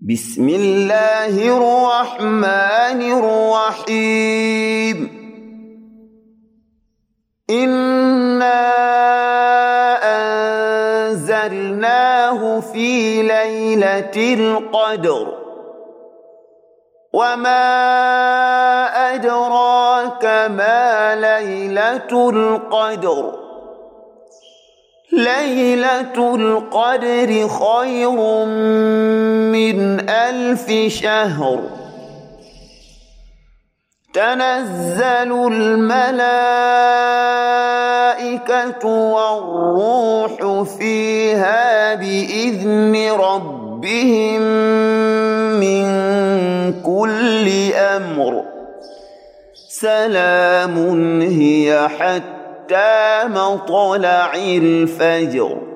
بسم الله الرحمن الرحيم إنا أنزلناه في ليلة القدر وما أدراك ما ليلة القدر ليلة القدر خير من 1000 شهر تنزل الملائكة والروح فيها بإذن ربهم من كل أمر سلام هي حتى مطلع الفجر